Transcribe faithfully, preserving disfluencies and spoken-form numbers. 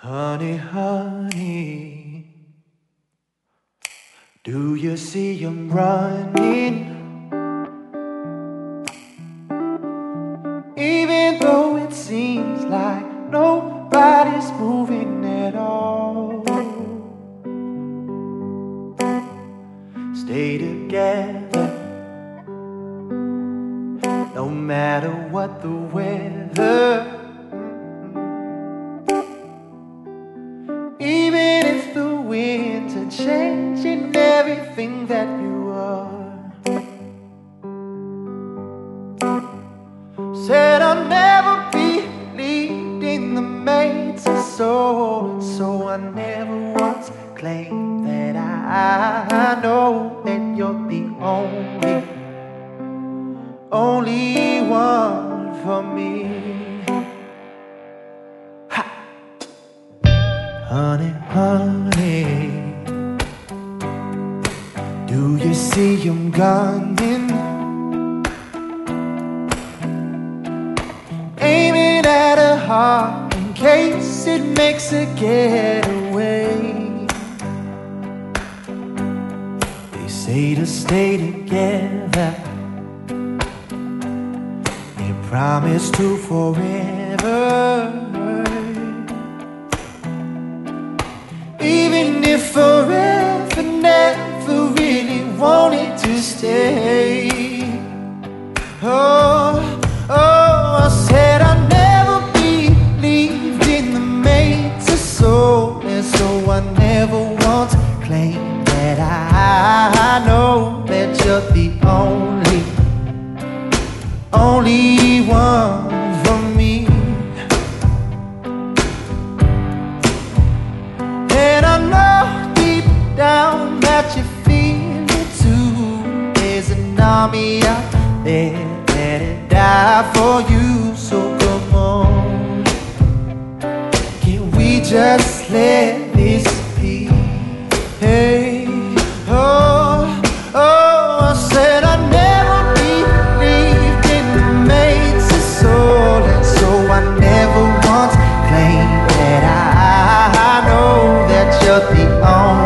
Honey, honey, do you see him running? Even though it seems like nobody's moving at all, stay together no matter what the weather. Even if the winds are changing everything that you are. Said I'll never be leading the maids of soul, and so I never once claimed that I know that you're the only, only one for me. Honey, honey, do you see him gunning? Aiming at her heart in case it makes her getaway. They say to stay together, they promise to forever. Even if forever never really wanted to stay. Oh, oh, I said I'd never believed in the mates of soul, and so I never once claimed that I know that you're the only, only one for me. Down that you feel it too. There's an army out there that'll die for you. So come on, can we just let this be? Hey, oh, oh, I said I never believed in the mates of soul, and so I never once claimed that I, I know that you're the only,